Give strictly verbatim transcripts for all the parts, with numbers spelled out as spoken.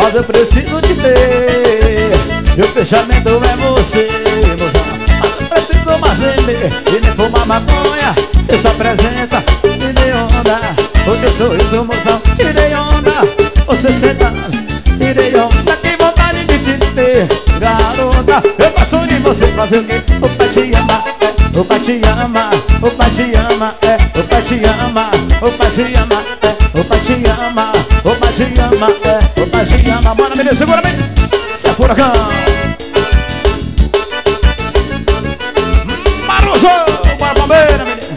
mas eu preciso te ter. E o fechamento é você, mozão. Mas eu preciso mais beber e nem fumar maconha. Se sua presença me dê onda, o teu sorriso, mozão, tirei onda. Você sentando, tirei onda. Que vontade de te ter, garota. Eu gosto de você, fazer o quê? O pai te ama, é. O pai te ama, o pai te ama, é. O pai te ama, o pai te ama, é. O pai te ama, o pai te ama, é. O pai te ama. Bora, menino, segura bem. Se é furacão. Marujo, bora, bombeira, menino.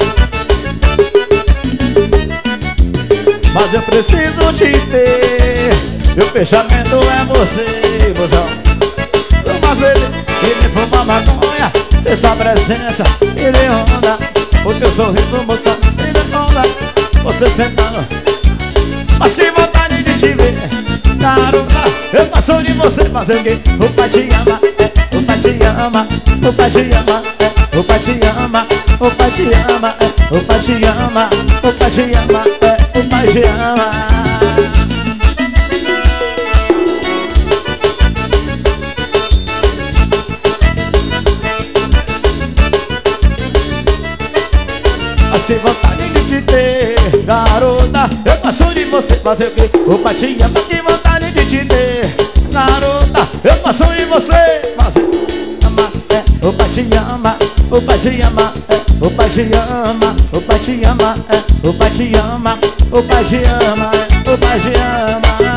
Mas eu preciso te ter. E o fechamento é você, mozão. Mas baby, e nem fumar maconha. Se sua presença me dê onda, o teu sorriso, moção, me dê onda. Você sentando, mas que vontade de te ver, garota. Eu passo de você, fazer o quê? O pai te ama, é. O pai te ama, o pai te ama, é. O pai te ama, o pai te ama, é. O pai te ama, o pai te ama, é. O pai te ama. Mas que vontade de te ter, garota. Eu passo de você, fazer o quê? O pai te ama, que vontade de te ter, garota. Eu passo de você, fazer ama, é. O pai te ama, o pai te ama, é. O pai te ama, o pai te ama, é. O pai te ama, o pai te ama, é. O pai te ama.